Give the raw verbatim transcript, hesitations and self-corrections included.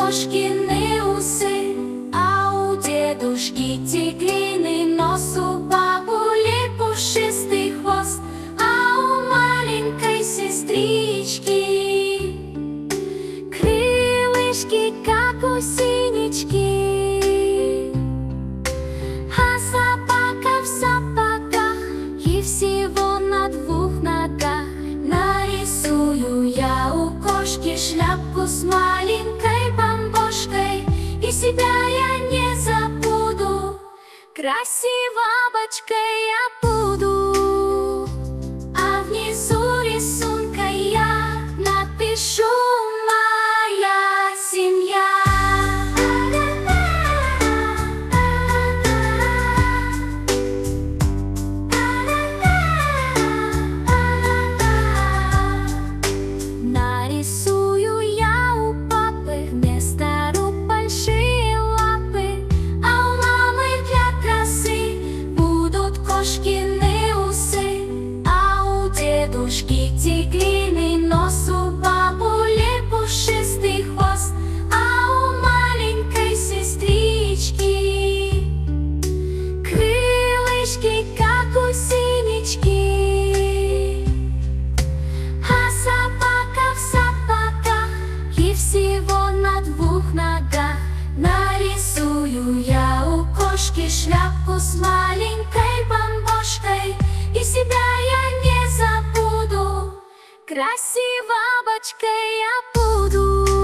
кошкины усы, а у дедушки тигриный нос, у бабули пушистый хвост, а у маленькой сестрички крылышки, как у синички. А собака в сапогах и всего на двух ногах. Нарисую я у кошки шляпку с маленькой бомбошкой, и себя я не забуду, красивой бабочкой я буду. А внизу рисунка я напишу: моя семья. Нарисую я у папы вместо рук большие лапы, а у мамы для красы будут кошкины усы, а у дедушки тигриный нос, у бабули пушистый хвост, а у маленькой сестрички крылышки, как у синички. А собака в сапогах и всего на двух ногах. Нарисую я у кошки шляпку с маленькой бомбошкой, и себя я не забуду, красивой бабочкой я буду.